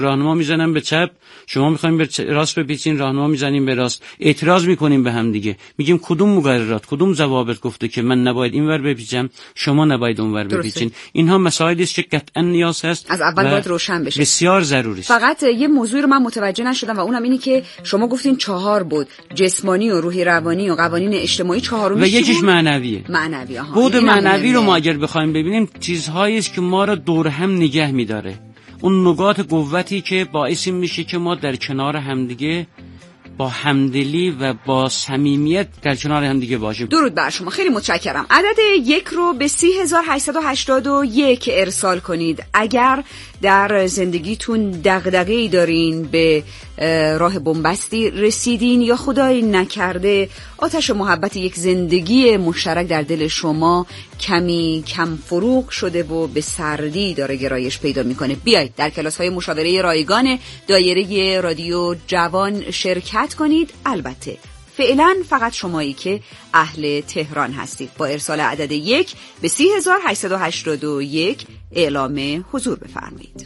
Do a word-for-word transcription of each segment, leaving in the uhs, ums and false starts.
راهنما میزنن به چپ، شما میخوایم به راست بپیچین، راهنما میزنیم به راست، اعتراض میکنیم به هم دیگه، میگیم کدوم مقررات، کدوم ضوابط گفته که من نباید اینور بپیچم، شما نباید اونور بپیچین. اینها مسائلی است که قطعا نیاز هست از اول باید روشن بشه، بسیار ضروری است. فقط یه موضوعی رو من متوجه نشدم و اونم اینی که شما گفتین چهار بود، جسمانی و روحی روانی و قوانین اجتماعی، چهارمی و یکیش معنویه. معنوی ها. بود معنوی رو ما اگر بخوایم ببینیم چیزهایی است که ما را دور هم نگه می‌داره، اون نقاط قوتی که باعث میشه که ما در کنار همدیگه با همدلی و با صمیمیت در کنار همدیگه باشیم. درود بر شما، خیلی متشکرم. عدد یک رو به سی هزار و هشتصد و هشتاد و یک ارسال کنید اگر در زندگیتون دغدغه‌ای دارین، به راه بنبستی رسیدین یا خدای نکرده آتش محبت یک زندگی مشترک در دل شما کمی کم فروغ شده و به سردی داره گرایش پیدا میکنه. بیایید در کلاس‌های مشاوره رایگان دایره رادیو جوان شرکت کنید. البته فعلا فقط شمایی که اهل تهران هستید با ارسال عدد یک به سی هزار و هشتصد و هشتاد و یک اعلام حضور بفرمایید.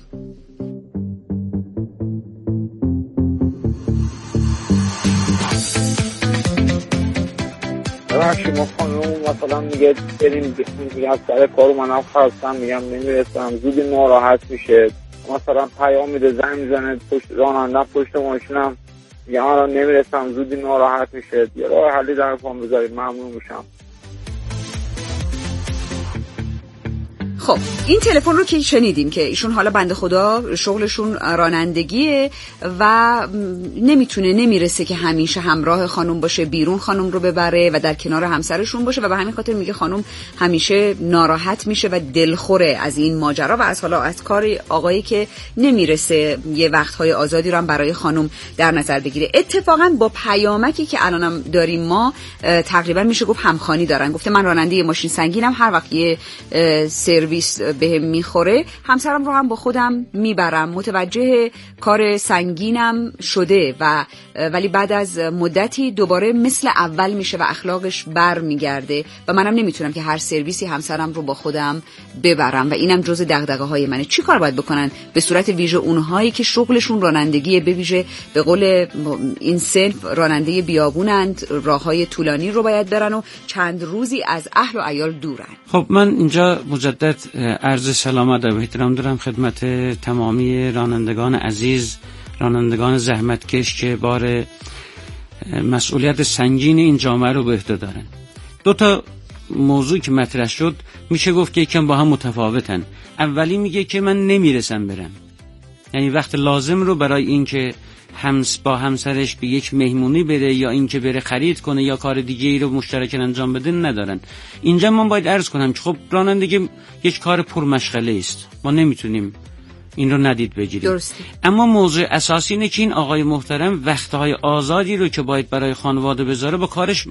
ببخشید ما خانم مثلا میگه بریم میگه از سر کارو منم خواستم میگم نمیرسم، زودی ناراحت میشه، مثلا پیام میده، زنگ میزنه پشت راننده پشت ماشینم میگه الان نمیرسم، زودی ناراحت میشه، یه راه حلی در پام بذارید ممنون میشم. خب این تلفن رو که شنیدیم که ایشون حالا بنده خدا شغلشون رانندگیه و نمیتونه نمیرسه که همیشه همراه خانم باشه، بیرون خانم رو ببره و در کنار همسرشون باشه و به همین خاطر میگه خانم همیشه ناراحت میشه و دلخوره از این ماجرا و از حالا از کار آقایی که نمیرسه یه وقتهای آزادی رو هم برای خانم در نظر بگیره. اتفاقا با پیامکی که الانم داریم ما تقریبا میشه گفت همخوانی دارن. گفته من راننده ماشین سنگینم، هر وقت یه سرویس بهم میخوره همسرم رو هم با خودم میبرم، متوجه کار سنگینم شده و ولی بعد از مدتی دوباره مثل اول میشه و اخلاقش بر میگرده و منم نمیتونم که هر سرویسی همسرم رو با خودم ببرم و اینم جز دغدغه های منه. چی کار باید بکنن به صورت ویژه اونهایی که شغلشون رانندگیه، به ویژه به قول این صنف راننده بیابونند، راههای طولانی رو باید برن و چند روزی از اهل و عیال دورن؟ خب من اینجا مجدد عرض سلام و ادب و احترام دارم خدمت تمامی رانندگان عزیز، رانندگان زحمتکش که بار مسئولیت سنگین این جامعه رو به عهده دارن. دو تا موضوع که مطرح شد میشه گفت که یکم با هم متفاوتن. اولی میگه که من نمیرسم برم، یعنی وقت لازم رو برای این که همس با همسرش به یک مهمونی بره یا این که بره خرید کنه یا کار دیگه ای رو مشترکاً انجام بده ندارن. اینجا من باید عرض کنم که خب رانندگی یک کار پرمشغله است، ما نمیتونیم این رو ندید بگیریم. درسته. اما موضوع اساسی اینه که این آقای محترم وقتهای آزادی رو که باید برای خانواده بذاره با کارش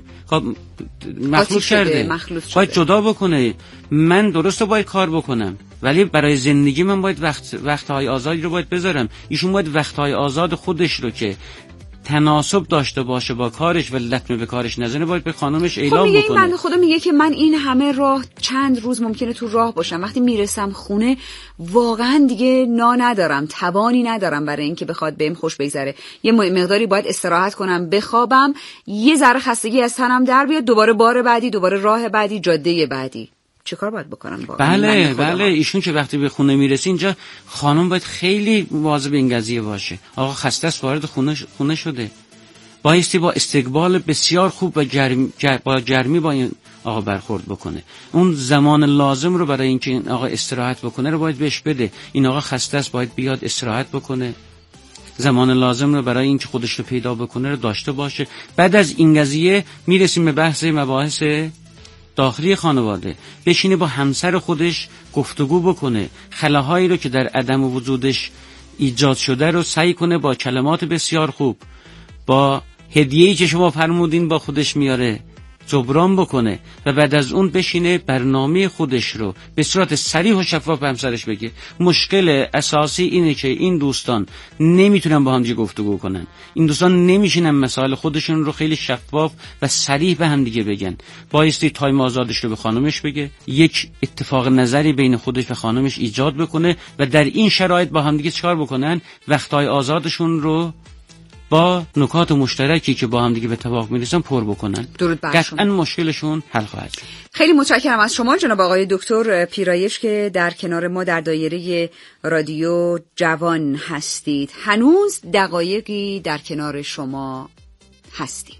مخلوط کرده، باید جدا بکنه. من درسته باید کار بکنم ولی برای زندگی من باید وقت وقتهای آزادی رو باید بذارم. ایشون باید وقتهای آزاد خودش رو که تناسب داشته باشه با کارش و لطمه به کارش نزنه باید به خانمش اعلام خب میگه بکنه. این بنده خدا میگه که من این همه راه چند روز ممکنه تو راه باشم، وقتی میرسم خونه واقعا دیگه نا ندارم، توانی ندارم برای اینکه بخواد بهم خوش بگذره، یه مقداری باید استراحت کنم، بخوابم، یه ذره خستگی از تنم در بیاد، دوباره بار بعدی، دوباره راه بعدی، جاده بعدی. چه کار باید بکنم با بله بله ایشون که وقتی به خونه میرسه اینجا خانم باید خیلی مواظب این قضیه باشه. آقا خسته است، وارد خونه خونه شده، بایستی با استقبال بسیار خوب و گرم گر با گرمی با این آقا برخورد بکنه. اون زمان لازم رو برای اینکه این آقا استراحت بکنه رو باید بهش بده. این آقا خسته است، باید بیاد استراحت بکنه، زمان لازم رو برای اینکه خودش رو پیدا بکنه رو داشته باشه. بعد از این قضیه میرسیم به بحث مباحث داخلی خانواده، بشینه با همسر خودش گفتگو بکنه، خلاهایی رو که در عدم وجودش ایجاد شده رو سعی کنه با کلمات بسیار خوب، با هدیه‌ای که شما فرمودین با خودش میاره جبران بکنه و بعد از اون بشینه برنامه خودش رو به صورت صریح و شفاف به همسرش بگه. مشکل اساسی اینه که این دوستان نمیتونن با هم دیگه گفتگو کنن، این دوستان نمیشینن مسائل خودشون رو خیلی شفاف و صریح به هم دیگه بگن. بایستی تایم آزادش رو به خانمش بگه، یک اتفاق نظری بین خودش و خانمش ایجاد بکنه و در این شرایط با هم دیگه چیکار بکنن؟ وقتهای آزادشون رو با نکات مشترکی که با هم دیگه به اتفاق میرسن پر بکنن. درود بر شما. قطعاً مشکلشون حل خواهد شد. خیلی متشکرم از شما جناب آقای دکتر پیرایش که در کنار ما در دایره رادیو جوان هستید. هنوز دقایقی در کنار شما هستیم.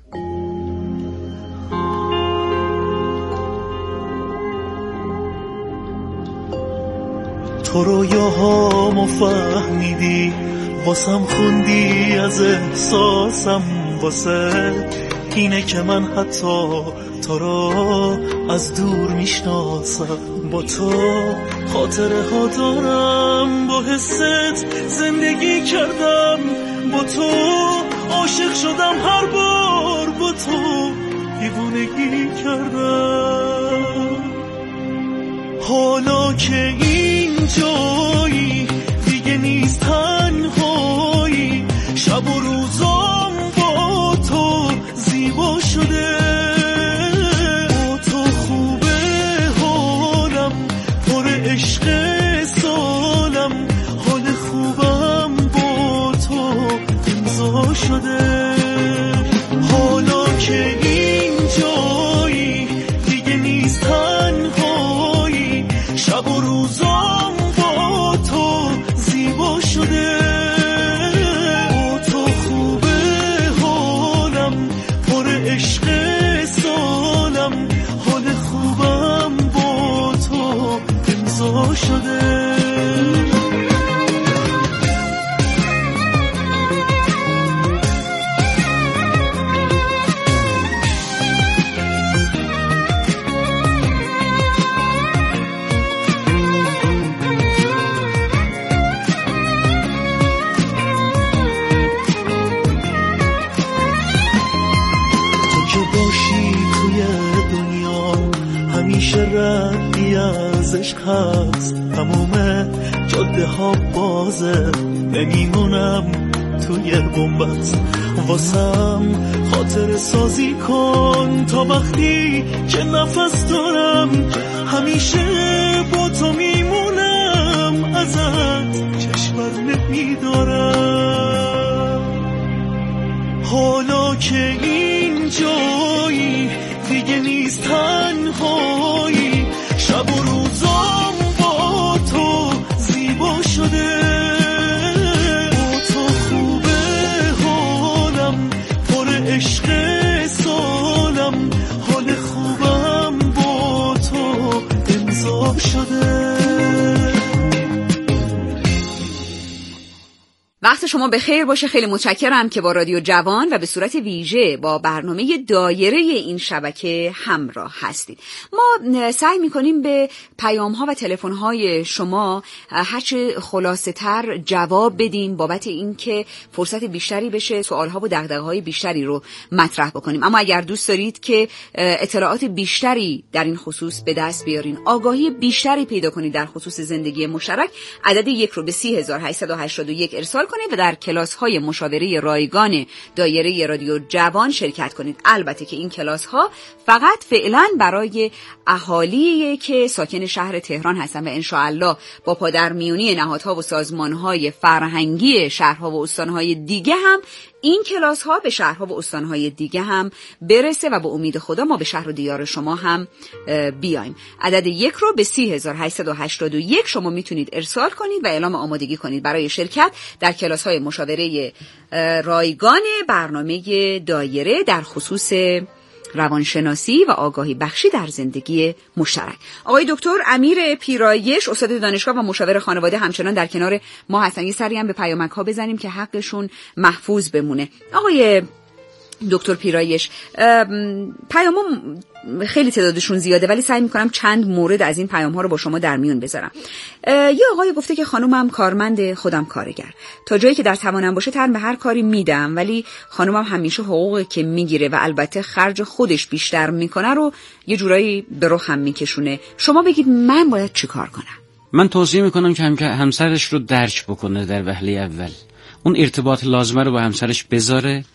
تو رویاهامو فهمیدی، واسم خوندی از احساسم، واسه اینه که من حتی تو رو از دور میشناسم. با تو خاطره ها دارم، با حست زندگی کردم، با تو عاشق شدم، هر بار با تو دیوونگی کردم. حالا که اینجایی دیگه نیست تنهایی، شب و روزام با تو زیبا شده. با تو خوبه حالم، پر عشق سالم، حال خوبم با تو امضا شده. حالا که اینجایی دیگه نیست تنهایی، شب و روزام با تو زیبا شده. با تو خوبه حالم، پر عشق سالم، حال خوبم با تو امضا شده. ردی از عشق هست، تموم جاده ها بازه، نمیمونم توی بنبست. واسم خاطر سازی کن تا وقتی که نفس دارم، همیشه با تو میمونم، ازت چشمر نمیدارم. حالا که اینجایی دیگه نیست تنهایی، شب و روزام با تو زیبا شده. با تو خوبه حالم، پر عشق سالم، حال خوبم با تو امضا شده. وقت شما بخیر باشه. خیلی متشکرم که با رادیو جوان و به صورت ویژه با برنامه دایره این شبکه همراه هستید. ما سعی می‌کنیم به پیام‌ها و تلفن‌های شما هرچه خلاصه‌تر جواب بدیم بابت اینکه فرصت بیشتری بشه سوال‌ها و دغدغه‌های بیشتری رو مطرح بکنیم. اما اگر دوست دارید که اطلاعات بیشتری در این خصوص به دست بیارین، آگاهی بیشتری پیدا کنید در خصوص زندگی مشترک، عدد یک رو به سی هزار و هشتصد و هشتاد و یک ارسال کنید و در کلاس‌های مشاوره رایگان دایره رادیو جوان شرکت کنید. البته که این کلاس‌ها فقط فعلا برای اهالیه که ساکن شهر تهران هستن و ان شاء الله با پادرمیونی نهادها و سازمان‌های فرهنگی شهرها و استان‌های دیگه هم این کلاس ها به شهرها و استانهای دیگه هم برسه و به امید خدا ما به شهر و دیار شما هم بیایم. عدد یک رو به سی هزار و هشتصد و هشتاد و یک شما میتونید ارسال کنید و اعلام آمادگی کنید برای شرکت در کلاس های مشاوره رایگان برنامه دایره در خصوص روانشناسی و آگاهی بخشی در زندگی مشترک. آقای دکتر امیر پیرایش استاد دانشگاه و مشاور خانواده همچنان در کنار ما هستن. یه سری هم به پیامک ها بزنیم که حقشون محفوظ بمونه. آقای دکتر پیرایش. پیامم خیلی تعدادشون زیاده ولی سعی میکنم چند مورد از این پیام ها رو با شما در میون بذارم. یه آقای گفته که خانومم کارمند، خودم کارگر، تا جایی که در توانم باشه تن به هر کاری میدم، ولی خانومم همیشه حقوقی که میگیره و البته خرج خودش بیشتر میکنه رو یه جورایی به رخم میکشونه. شما بگید من باید چی کار کنم؟ من توصیه میکنم که همسرش رو درک بکنه در وهله اول، اون ارتباط لازمه رو با همسرش بذاره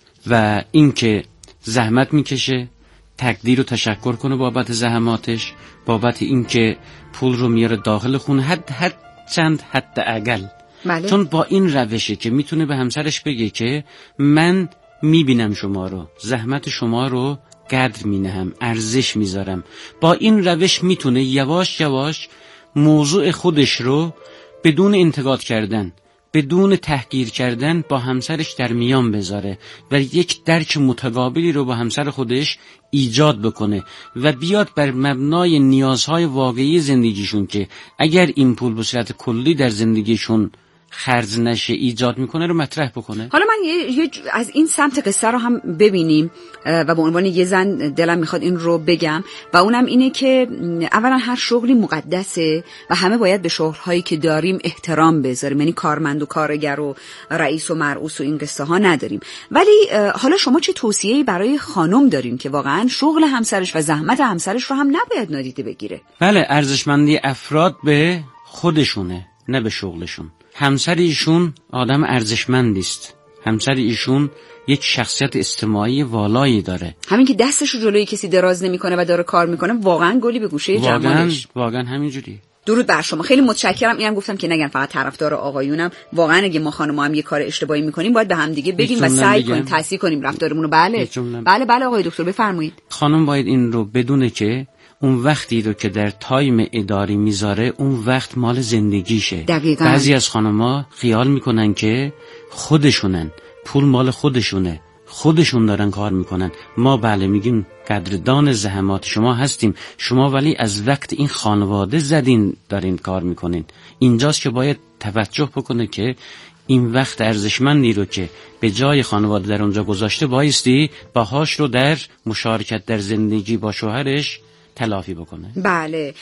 و اینکه زحمت میکشه تقدیر و تشکر کنه بابت زحماتش، بابت اینکه پول رو میاره داخل خونه، حد حد چند حد اقل. بله. چون با این روشه که میتونه به همسرش بگه که من میبینم شما رو، زحمت شما رو قدر مینهم، ارزش میذارم. با این روش میتونه یواش یواش موضوع خودش رو بدون انتقاد کردن، بدون تحقیر کردن با همسرش در میان بذاره و یک درک متقابلی رو با همسر خودش ایجاد بکنه و بیاد بر مبنای نیازهای واقعی زندگیشون که اگر این پول به صورت کلی در زندگیشون خرج نشه ایجاد میکنه رو مطرح بکنه. حالا من یه, یه از این سمت قصه رو هم ببینیم و به عنوان یه زن دلم میخواد این رو بگم و اونم اینه که اولا هر شغلی مقدسه و همه باید به شغل‌هایی که داریم احترام بذاریم، یعنی کارمند و کارگر و رئیس و مرئوس و این قصه ها نداریم. ولی حالا شما چه توصیه‌ای برای خانم دارین که واقعا شغل همسرش و زحمت همسرش رو هم نباید نادیده بگیره؟ بله، ارزشمندی افراد به خودشونه نه به شغلشون. همسر ایشون آدم ارزشمندی است، همسر ایشون یک شخصیت اجتماعی والایی داره. همین که دستش رو جلوی کسی دراز نمیکنه و داره کار میکنه واقعا گلی به گوشه جمالش. واقعا همینجوری. درود بر شما، خیلی متشکرم. اینم گفتم که نگن فقط طرفدار آقایونم، واقعا اگه ما خانم‌ها هم یه کار اشتباهی میکنیم باید به هم دیگه بگیم و سعی کنیم تصحیح کنیم رفتارمون رو. بله بله بله آقای دکتر بفرمایید. خانم باید این رو بدونه که اون وقتی رو که در تایم اداری میذاره اون وقت مال زندگیشه. دقیقاً. بعضی از خانم‌ها خیال میکنن که خودشونن، پول مال خودشونه، خودشون دارن کار میکنن. ما بله میگیم قدردان زحمات شما هستیم، شما ولی از وقت این خانواده زدین دارین کار میکنین. اینجاست که باید توجه بکنه که این وقت ارزشمندی رو که به جای خانواده در اونجا گذاشته بایستی باهاش رو در مشارکت در زندگی با شوهرش تلافی بکنه. بله.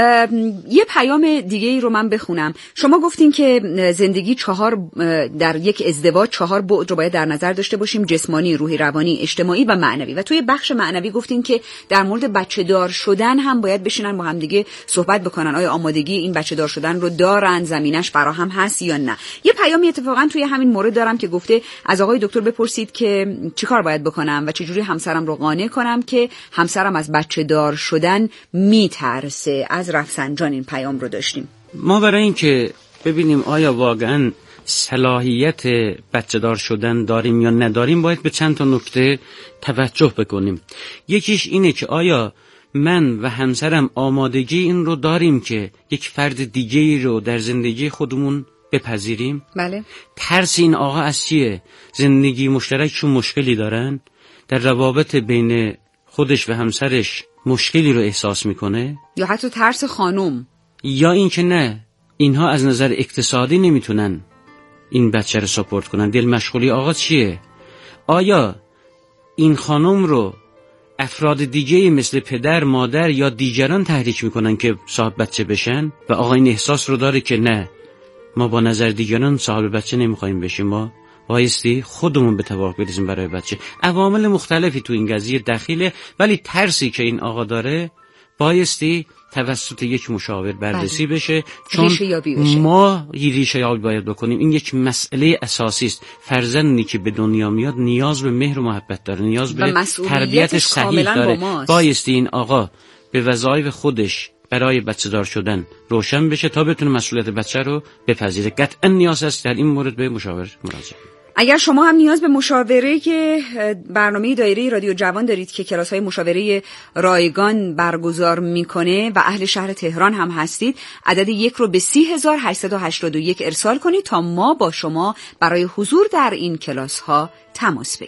یه پیام دیگه ای رو من بخونم. شما گفتین که زندگی چهار در یک ازدواج چهار بعد رو باید در نظر داشته باشیم: جسمانی، روحی، روانی، اجتماعی و معنوی. و توی بخش معنوی گفتین که در مورد بچه دار شدن هم باید بشینن با هم دیگه صحبت بکنن. آیا آمادگی این بچه دار شدن رو دارن، زمینش فراهم هست یا نه؟ یه پیامی اتفاقا توی همین مورد دارم که گفته از آقای دکتر بپرسید که چیکار باید بکنم و چجوری همسرم رو قانع کنم که همسرم از بچه دار شدن میترسه. از رفسنجان این پیام رو داشتیم. ما برای این که ببینیم آیا واقعا صلاحیت بچه دار شدن داریم یا نداریم باید به چند تا نکته توجه بکنیم. یکیش اینه که آیا من و همسرم آمادگی این رو داریم که یک فرد دیگه‌ای رو در زندگی خودمون بپذیریم؟ بله. ترس این آقا از چیه؟ زندگی مشترکشون مشکلی دارن؟ در روابط بین خودش و همسرش مشکلی رو احساس میکنه؟ یا حتی ترس خانم؟ یا این که نه، اینها از نظر اقتصادی نمیتونن این بچه رو ساپورت کنن. دل مشغولی آقا چیه؟ آیا این خانم رو افراد دیگه مثل پدر، مادر یا دیگران تحریک میکنن که صاحب بچه بشن و آقا این احساس رو داره که نه، ما با نظر دیگران صاحب بچه نمیخوایم بشیم، ما بایستی خودمون به توافق برسیم برای بچه. عوامل مختلفی تو این قضیه دخیله، ولی ترسی که این آقا داره بایستی توسط یک مشاور بررسی بشه، چون بشه. ما ریشه یابی باید بکنیم. این یک مسئله اساسی است. فرزندی که به دنیا میاد نیاز به مهر و محبت داره، نیاز به تربیت صحیح داره. بایستی این آقا به وظایف خودش برای بچه دار شدن روشن بشه تا بتونه مسئولیت بچه رو بپذیره. قطعا نیاز است در این مورد به مشاور مراجعه. اگر شما هم نیاز به مشاوره که برنامه دایره رادیو جوان دارید که کلاس‌های مشاوره رایگان برگزار میکنه و اهل شهر تهران هم هستید، عدد یک رو به سی هزار هشتصد و هشتاد و یک ارسال کنید تا ما با شما برای حضور در این کلاس‌ها تماس بگیریم.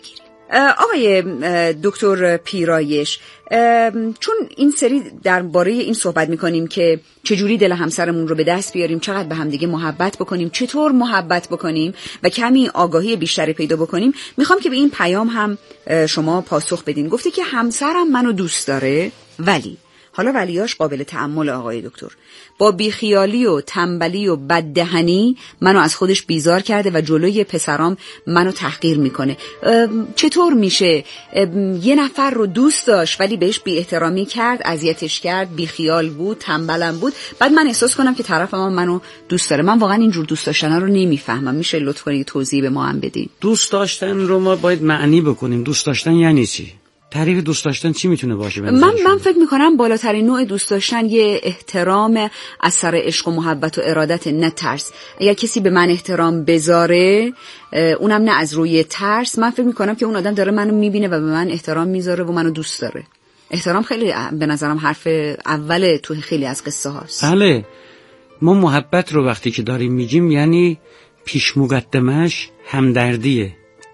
آقای دکتر پیرایش، چون این سری درباره این صحبت میکنیم که چجوری دل همسرمون رو به دست بیاریم، چقدر به همدیگه محبت بکنیم، چطور محبت بکنیم و کمی آگاهی بیشتری پیدا بکنیم، میخوام که به این پیام هم شما پاسخ بدین. گفته که همسرم منو دوست داره، ولی حالا ولیاش قابل تأمل آقای دکتر، با بیخیالی و تنبلی و بددهنی منو از خودش بیزار کرده و جلوی پسرام منو تحقیر میکنه. چطور میشه یه نفر رو دوست داشت ولی بهش بی احترامی کرد، اذیتش کرد، بیخیال بود، تنبلم بود، بعد من احساس کنم که طرفم منو دوست داره؟ من واقعا اینجور دوست داشتن رو نمیفهمم. میشه لطف کنید توضیح به ما هم بدین؟ دوست داشتن رو ما باید معنی بکنیم. دوست داشتن یعنی چی؟ تعریف دوست داشتن چی میتونه باشه؟ من من فکر میکنم بالاترین نوع دوست داشتن یه احترام از سر عشق و محبت و ارادت، نه ترس. اگر کسی به من احترام بذاره، اونم نه از روی ترس، من فکر میکنم که اون آدم داره منو میبینه و به من احترام میذاره و منو دوست داره. احترام خیلی به نظرم حرف اول تو خیلی از قصه هاست. بله، ما محبت رو وقتی که داریم میگیم یعنی پیش مقدمش همدردیه،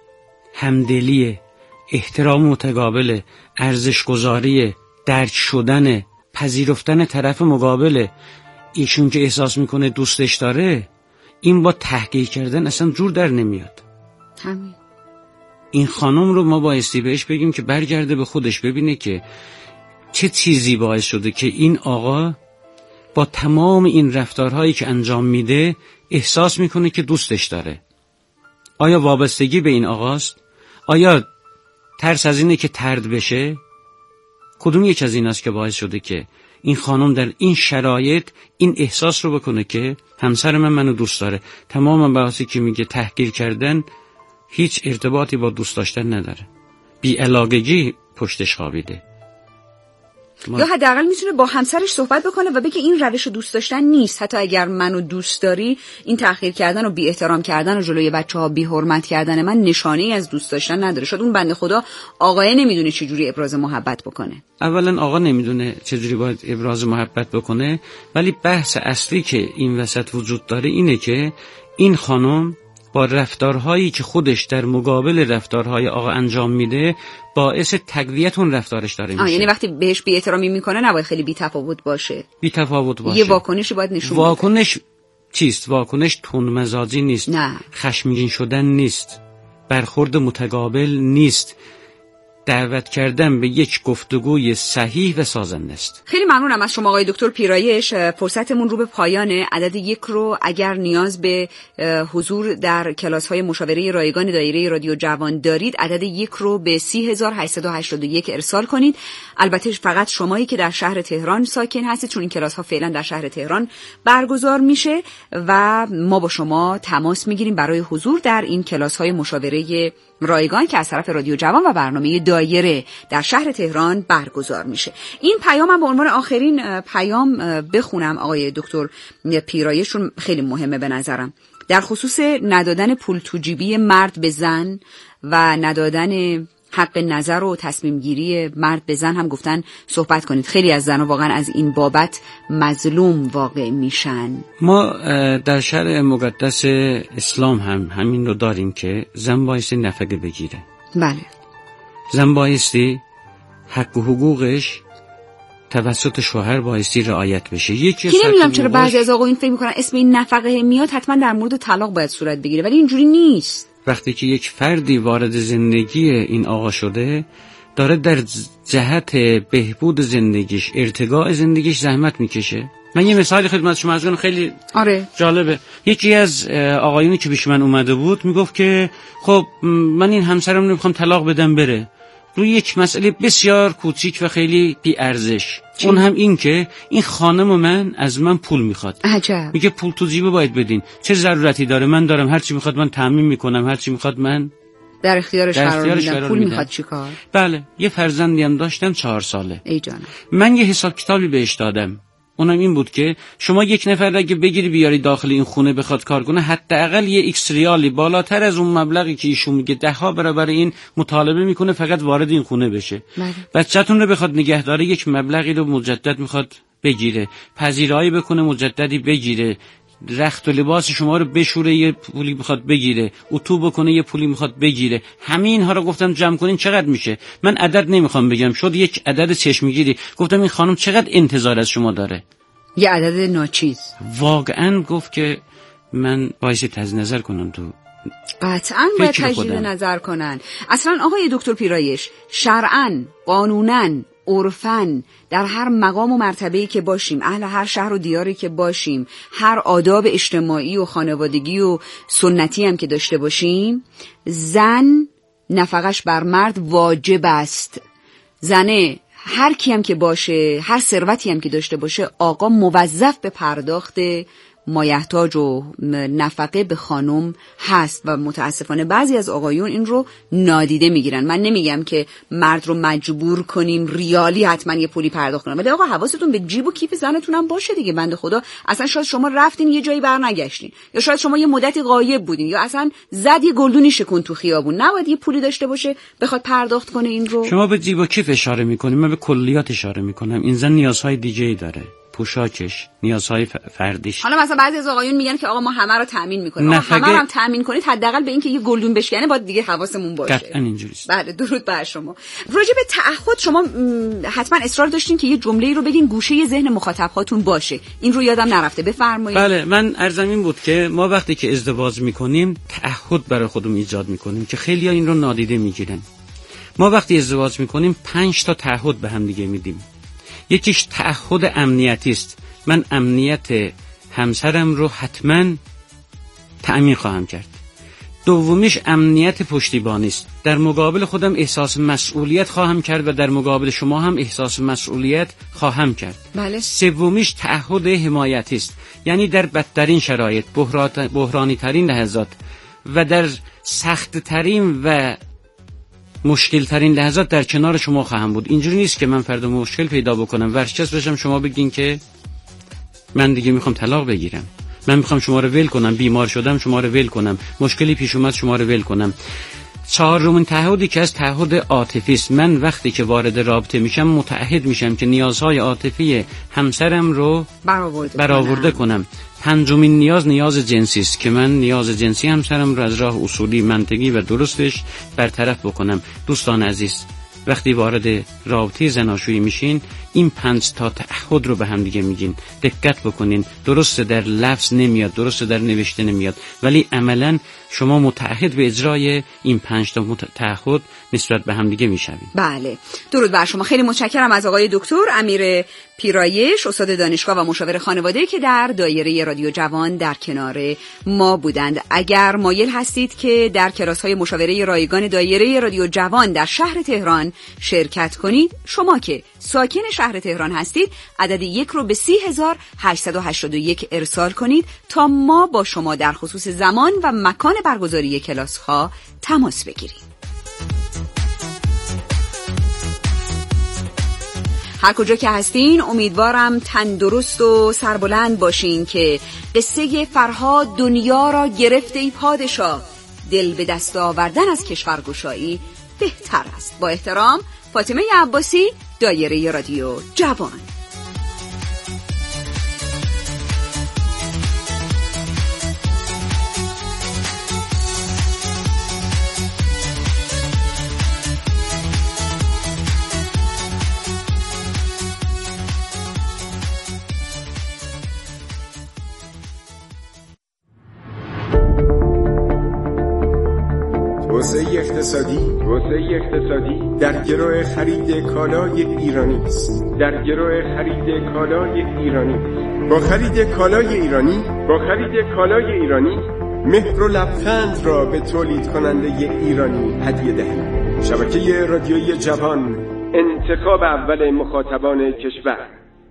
همدلیه، احترام متقابل، ارزش گذاری، درک شدن، پذیرفتن طرف مقابل. ایشون که احساس میکنه دوستش داره، این با تحقیر کردن اصلا جور در نمیاد. همین. این خانم رو ما بایستی بهش بگیم که برگرده به خودش، ببینه که چه چیزی باعث شده که این آقا با تمام این رفتارهایی که انجام میده احساس میکنه که دوستش داره. آیا وابستگی به این آقاست؟ آیا ترس از اینه که طرد بشه؟ کدوم یک از ایناست که باعث شده که این خانم در این شرایط این احساس رو بکنه که همسر من منو دوست داره؟ تماما بحثی که میگه تحقیر کردن هیچ ارتباطی با دوست داشتن نداره. بی علاقگی پشتش خوابیده. یا حداقل میتونه با همسرش صحبت بکنه و بگه این روش دوست داشتن نیست. حتی اگر منو دوست داری، این تحقیر کردن و بی احترام کردن و جلوی بچه‌ها بی حرمت کردن من نشانه‌ای از دوست داشتن نداره. شاید اون بنده خدا آقای نمیدونه چجوری ابراز محبت بکنه. اولا آقا نمیدونه چجوری باید ابراز محبت بکنه، ولی بحث اصلی که این وسط وجود داره اینه که این خانم با رفتارهایی که خودش در مقابل رفتارهای آقا انجام میده باعث تقویت اون رفتارش داره میشه. یعنی وقتی بهش بی احترامی میکنه نباید خیلی بی تفاوت باشه. بی تفاوت باشه. یه واکنشی باید نشون بده. واکنش چیست؟ واکنش تندمزاجی نیست. نه. خشمگین شدن نیست. برخورد متقابل نیست. دعوت کردن به یک گفتگوی صحیح و سازنده است. خیلی ممنونم از شما آقای دکتر پیرایش. فرصتمون رو به پایانه. عدد یک رو اگر نیاز به حضور در کلاس‌های مشاوره رایگان دایره رادیو جوان دارید، عدد یک رو به سی هزار و هشتصد و هشتاد و یک ارسال کنید. البته فقط شمایی که در شهر تهران ساکن هستید، چون این کلاس‌ها فعلا در شهر تهران برگزار میشه و ما با شما تماس میگیریم برای حضور در این کلاس‌های مشاوره رایگان که از طرف رادیو جوان و برنامه دایره در شهر تهران برگزار میشه. این پیامم به عنوان آخرین پیام بخونم آقای دکتر پیرایشون، خیلی مهمه به نظرم. در خصوص ندادن پول تو جیبی مرد به زن و ندادن حق نظر و تصمیم گیری مرد به زن هم گفتن صحبت کنید. خیلی از زنها واقعا از این بابت مظلوم واقع میشن. ما در شرع مقدس اسلام هم همین رو داریم که زن بایستی نفقه بگیره. بله. زن بایستی حق و حقوقش توسط شوهر بایستی رعایت بشه. یکی که نمیدونم چرا بعضی از آقایون فکر میکنن اسم این نفقه میاد حتما در مورد طلاق باید صورت بگیره، ولی اینجوری نیست. وقتی که یک فردی وارد زندگی این آقا شده، داره در جهت بهبود زندگیش، ارتقاء زندگیش زحمت میکشه. من یه مثالی خدمت شما از اون خیلی آره. جالبه. یکی از آقایونی که پیش من اومده بود میگفت که خب من این همسرم رو میخوام طلاق بدم بره، روی یک مسئله بسیار کوچیک و خیلی بی ارزش. اون هم این که این خانم و من از من پول میخواد. عجب. میگه پول تو جیبه باید بدین. چه ضرورتی داره؟ من دارم هر چی میخواد من تامین میکنم، هر چی میخواد من در اختیارش در قرار اختیارش میدم. پول میخواد چیکار؟ بله. یه فرزندی هم داشتم چهار ساله. ای جانم. من یه حساب کتابی بهش دادم. اونم این بود که شما یک نفر اگه بگیری بیاری داخل این خونه بخواد کار کنه، حداقل یه ایکس ریالی بالاتر از اون مبلغی که ایشون میگه ده ها برابر این مطالبه میکنه فقط وارد این خونه بشه. بچه‌تون رو بخواد نگهداری یک مبلغی رو مجدد میخواد بگیره، پذیرایی بکنه مجددی بگیره، رخت و لباس شما رو بشوره یه پولی میخواد بگیره، اتو بکنه یه پولی میخواد بگیره. همین ها رو گفتم جمع کنین چقدر میشه. من عدد نمیخوام بگم، شد یک عدد چشمگیری. گفتم این خانم چقدر انتظار از شما داره؟ یه عدد ناچیز. واقعا گفت که من باید تجدید نظر کنم. تو قطعاً باید تجدید نظر کنن. اصلا آقای دکتر پیرایش، شرعاً، قانوناً، عرفاً، در هر مقام و مرتبه‌ای که باشیم، اهل هر شهر و دیاری که باشیم، هر آداب اجتماعی و خانوادگی و سنتی هم که داشته باشیم، زن نفقش بر مرد واجب است. زنه هر کی هم که باشه، هر ثروتی هم که داشته باشه، آقا موظف به پرداخت مایحتاج و نفقه به خانم هست و متاسفانه بعضی از آقایون این رو نادیده میگیرن. من نمیگم که مرد رو مجبور کنیم ریالی حتما یه پولی پرداخت کنه، ولی آقا حواستون به جیب و کیف زنتون هم باشه دیگه. بنده خدا اصلا شاید شما رفتین یه جایی برنگشتین، یا شاید شما یه مدتی غایب بودین، یا اصلا زد یه گلدونی شکن تو خیابون، نباید یه پولی داشته باشه بخواد پرداخت کنه این رو. شما به جیب و کیف اشاره میکنید، من به کلیات اشاره میکنم. این زن نیازهای دیگه‌ای داره، پوشاکش، نیازهای فردیش. حالا مثلا بعضی از آقایون میگن که آقا ما همه رو تامین میکنیم. نفقه... همه رو هم تامین کنید، حداقل به این که یه گلدون بشکنه باید دیگه حواسمون باشه. قطعاً اینجوریه. بله، درود بر شما. راجع به تعهد شما حتما اصرار داشتین که یه جمله‌ای رو بگین گوشه ذهن مخاطب‌هاتون باشه. این رو یادم نرفته، بفرمایید. بله، من عرضم این بود که ما وقتی که ازدواج میکنیم تعهد برای خودمون ایجاد میکنیم که خیلی‌ها این رو نادیده میگیرن. ما وقتی ازدواج میکنیم پنج تا تعهد به هم دیگه میدیم. یکیش تعهد امنیتی است. من امنیت همسرم رو حتما تأمین خواهم کرد. دومیش امنیت پشتیبانی است. در مقابل خودم احساس مسئولیت خواهم کرد و در مقابل شما هم احساس مسئولیت خواهم کرد. بله. سومیش تعهد حمایتی است. یعنی در بدترین شرایط، بحرانی ترین لحظات و در سخت ترین و مشکل ترین لحظات در کنار شما خواهم بود. اینجوری نیست که من فردا مشکل پیدا بکنم، ورشکست بشم، شما بگین که من دیگه میخوام طلاق بگیرم، من میخوام شما رو ول کنم، بیمار شدم شما رو ول کنم، مشکلی پیش اومد شما رو ول کنم. چهارمین تعهدی که از تعهد عاطفی است. من وقتی که وارد رابطه میشم متعهد میشم که نیازهای عاطفی همسرم رو برآورده برآورده کنم. پنجمین نیاز نیاز جنسی است که من نیاز جنسی همسرم رو از راه اصولی، منطقی و درستش برطرف بکنم. دوستان عزیز، وقتی وارد رابطه زناشویی میشین این پنج تا تعهد رو به هم دیگه میگین. دقت بکنین، درست در لفظ نمیاد، درست در نوشته نمیاد، ولی عملاً شما متعهد به اجرای این پنج تا تعهد نسبت به هم دیگه میشوین. بله، درود بر شما. خیلی متشکرم از آقای دکتر امیر پیرایش، استاد دانشگاه و مشاور خانواده که در دایره رادیو جوان در کنار ما بودند. اگر مایل هستید که در کلاس‌های مشاوره رایگان دایره رادیو جوان در شهر تهران شرکت کنید، شما که ساکن شهر تهران هستید عدد یک رو به سی هزار هشتصد و هشتاد و یک ارسال کنید تا ما با شما در خصوص زمان و مکان برگزاری کلاس ها تماس بگیریم. هر کجا که هستین امیدوارم تندرست و سربلند باشین که قصه فرهاد دنیا را گرفته ای پادشاه، دل به دست آوردن از کشورگشایی بهتر است. با احترام، فاطمه عباسی، دایره رادیو جوان. توسعه اقتصادی توسعه اقتصادی در گرو خرید کالای ایرانی است. در گرو خرید کالای ایرانی با خرید کالای ایرانی با خرید کالای ایرانی مهر و لبخند را به تولید کننده ایرانی هدیه دهید. شبکه رادیویی جوان، انتخاب اول مخاطبان کشور.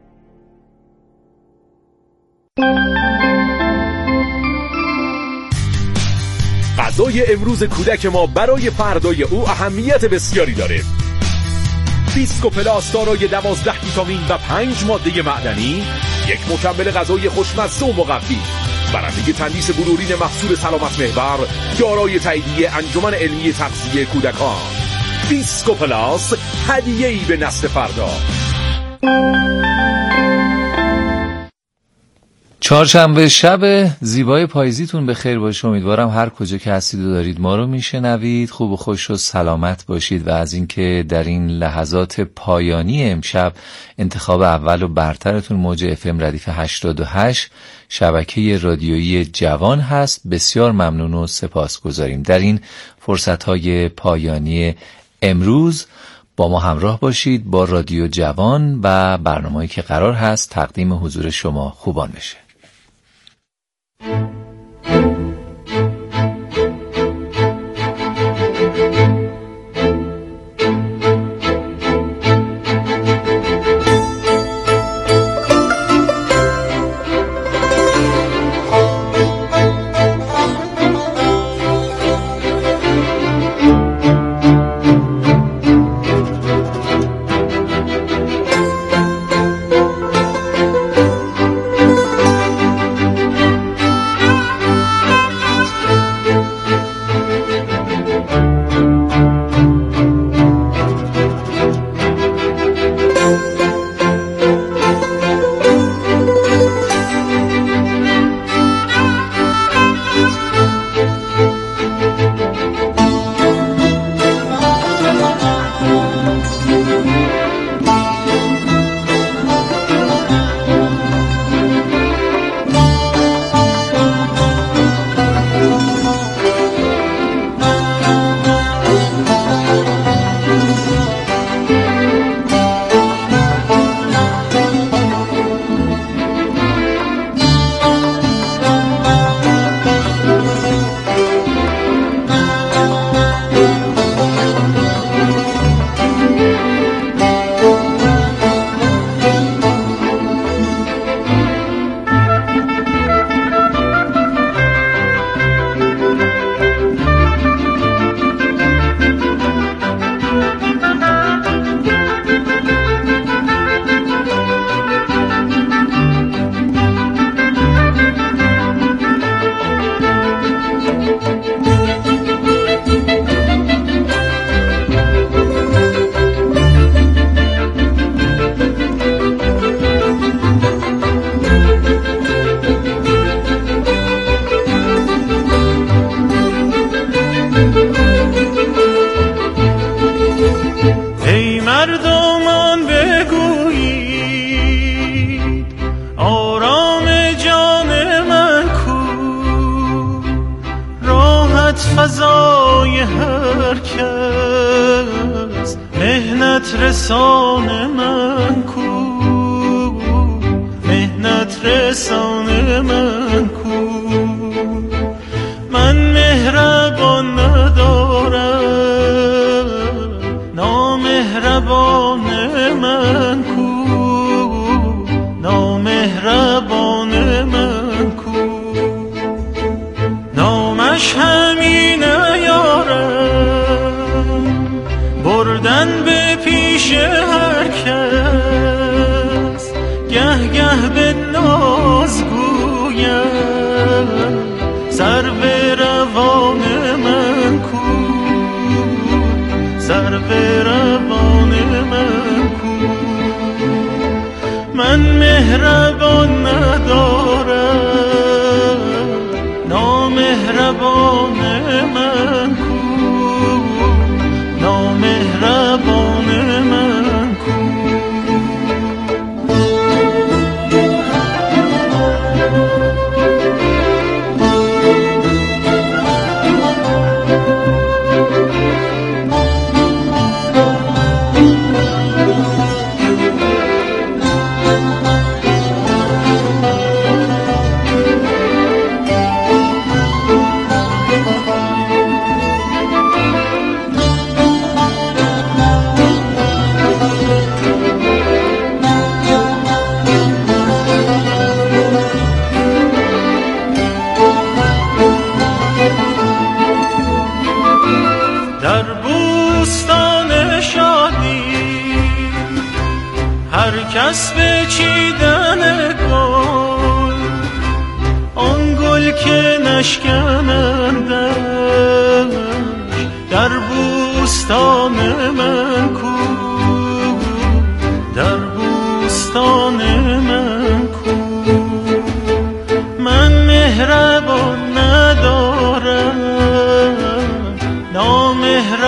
غذای امروز کودک ما برای فردای او اهمیت بسیاری داره. بیسکو پلاس دارای دوازده ویتامین و پنج ماده معدنی، یک مکمل غذایی خوشمزه و مقوی، برنده تندیس بلورین محصول سلامت محور، دارای تاییدیه انجمن علمی تغذیه کودکان. بیسکو پلاس، هدیه‌ای به نسل فردا. چهارشنبه شب زیبای پاییزیتون به خیر باشه. امیدوارم هر کجا که هستید و دارید ما رو میشنوید خوب و خوش و سلامت باشید و از اینکه در این لحظات پایانی امشب انتخاب اول و برترتون موج اف ام ردیف هشتاد و هشت شبکه رادیویی جوان هست بسیار ممنون و سپاسگزاریم. در این فرصت‌های پایانی امروز با ما همراه باشید با رادیو جوان و برنامه‌ای که قرار هست تقدیم حضور شما خوبان بشه.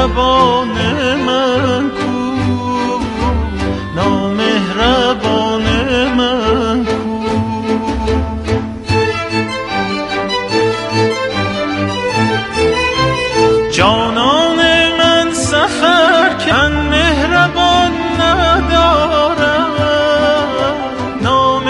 زبان من